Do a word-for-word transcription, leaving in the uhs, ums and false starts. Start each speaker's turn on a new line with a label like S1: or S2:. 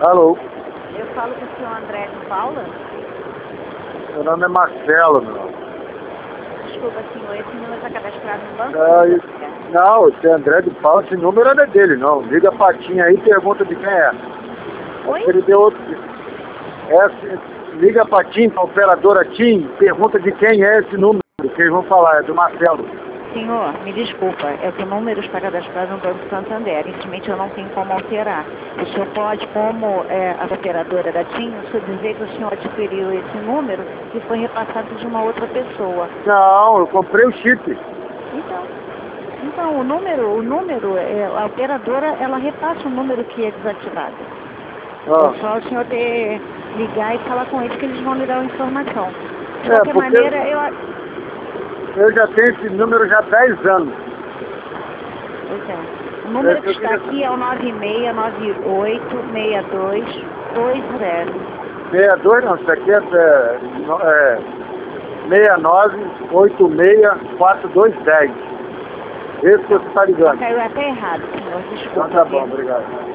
S1: Alô?
S2: Eu falo com o senhor André de Paula?
S1: Meu nome é Marcelo, meu.
S2: Desculpa, senhor, esse número está cadastrado no banco?
S1: Ah, e- não, esse André de Paula, esse número não é dele, não. Liga a patinha aí e pergunta de quem é.
S2: Oi?
S1: Ele deu outro. Essa, liga a patinha, a operadora Tim, pergunta de quem é esse número, que eles vão falar, é do Marcelo.
S2: Senhor, me desculpa, é que o número está cadastrado no Banco Santander. Infelizmente eu não tenho como alterar. O senhor pode, como é, a operadora da TIM, o senhor dizer que o senhor adquiriu esse número e foi repassado de uma outra pessoa.
S1: Não, eu comprei o chip.
S2: Então, então o número, o número, é, a operadora, ela repassa o número que é desativado.
S1: Ah.
S2: É só o senhor ter, ligar e falar com eles que eles vão lhe dar a informação. De
S1: É,
S2: qualquer
S1: porque-
S2: maneira, eu...
S1: Eu já tenho esse número já há dez anos.
S2: Pois é. O número
S1: É,
S2: que
S1: eu
S2: está
S1: queria-
S2: aqui é o nove seis nove oito seis dois dois zero.
S1: sessenta e dois não, isso aqui é, é, no- é seis nove oito seis quatro dois um zero. Esse que você está ligando.
S2: Caiu até errado, senhor. Desculpa.
S1: Então tá bom,
S2: viu?
S1: obrigado.